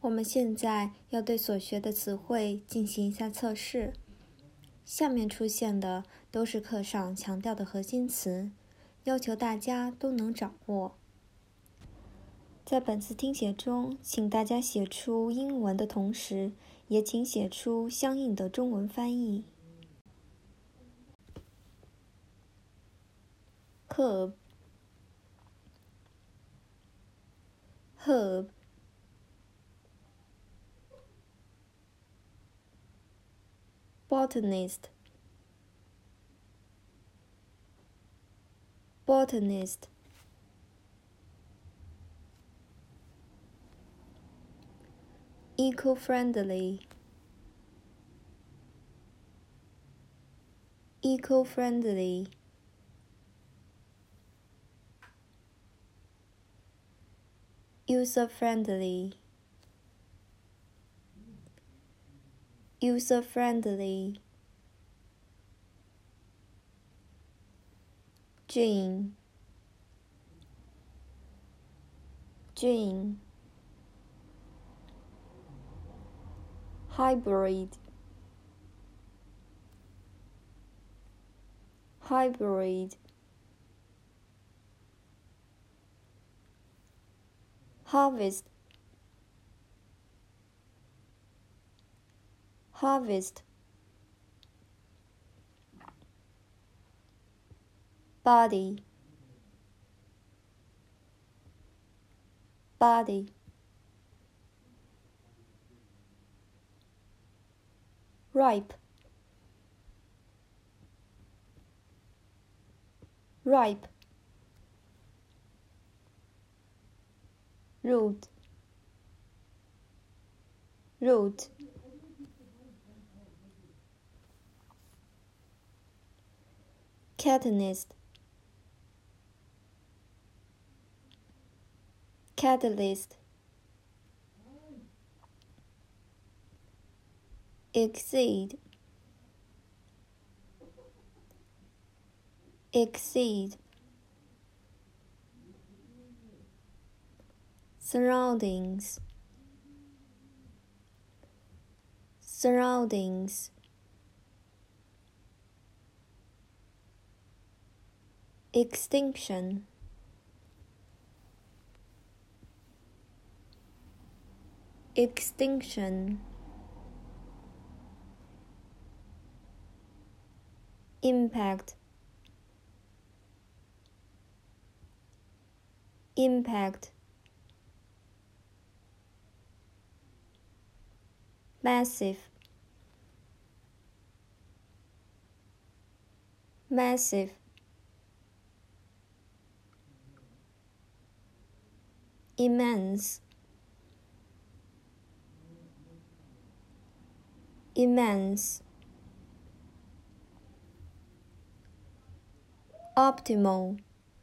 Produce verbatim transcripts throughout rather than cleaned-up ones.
我们现在要对所学的词汇进行一下测试。下面出现的都是课上强调的核心词，要求大家都能掌握。在本次听写中，请大家写出英文的同时，也请写出相应的中文翻译。Herb, herb, botanist, botanist, eco-friendly, eco-friendly, user-friendly, user-friendly, gene, gene, hybrid, hybrid, harvest, harvest, body, body, ripe, ripe, root, root, catalyst, catalyst, exceed, exceed, surroundings, surroundings, extinction, extinction, impact, impact, massive, massive, immense, immense, optimal,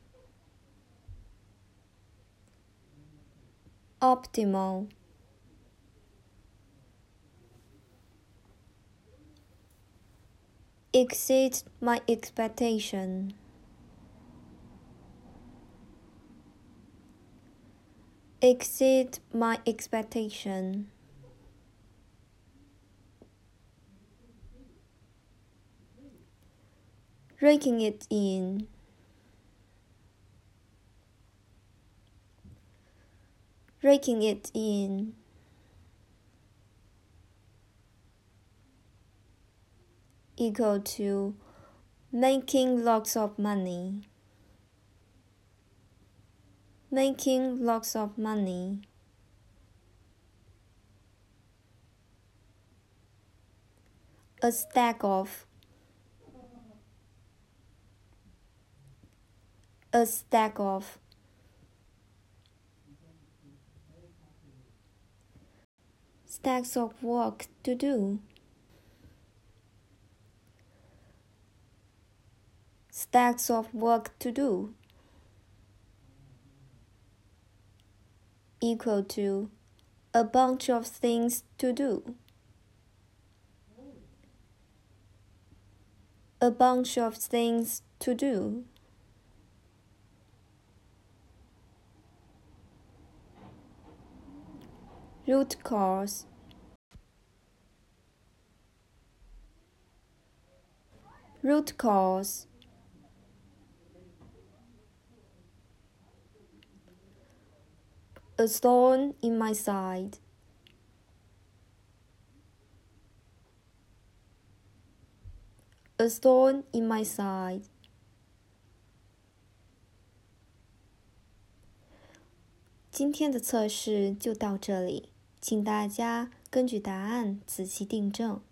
optimal, exceed my expectation, exceed my expectation, raking it in, raking it in, equal to making lots of money, making lots of money, a stack of, a stack of, stacks of work to do, stacks of work to do, equal to a bunch of things to do, a bunch of things to do, root cause, root cause, a thorn in my side, a thorn in my side. 今天的测试就到这里，请大家根据答案仔细订正。